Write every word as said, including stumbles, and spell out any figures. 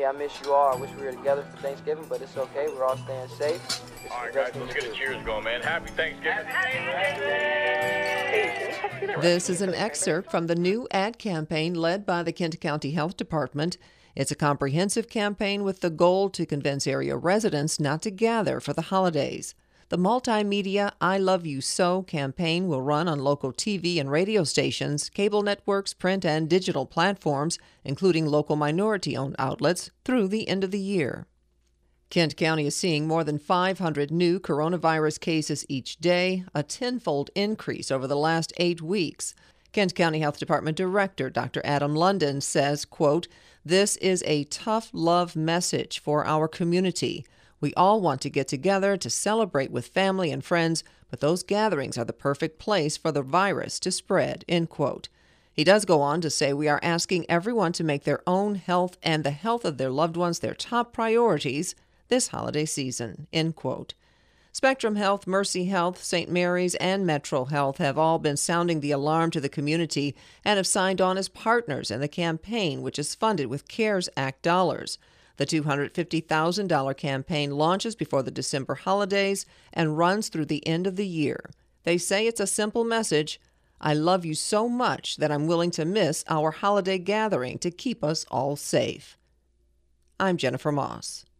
I miss you all. I wish we were together for Thanksgiving, but it's okay. We're all staying safe. It's all right, guys, let's get a cheers going, man. Happy Thanksgiving. This is an excerpt from the new ad campaign led by the Kent County Health Department. It's a comprehensive campaign with the goal to convince area residents not to gather for the holidays. The multimedia I Love You So campaign will run on local T V and radio stations, cable networks, print and digital platforms, including local minority-owned outlets, through the end of the year. Kent County is seeing more than five hundred new coronavirus cases each day, a tenfold increase over the last eight weeks. Kent County Health Department Director Doctor Adam London says, quote, "This is a tough love message for our community. We all want to get together to celebrate with family and friends, but those gatherings are the perfect place for the virus to spread," end quote. He does go on to say we are asking everyone to make their own health and the health of their loved ones their top priorities this holiday season, end quote. Spectrum Health, Mercy Health, Saint Mary's, and Metro Health have all been sounding the alarm to the community and have signed on as partners in the campaign, which is funded with CARES Act dollars. The two hundred fifty thousand dollars campaign launches before the December holidays and runs through the end of the year. They say it's a simple message: I love you so much that I'm willing to miss our holiday gathering to keep us all safe. I'm Jennifer Moss.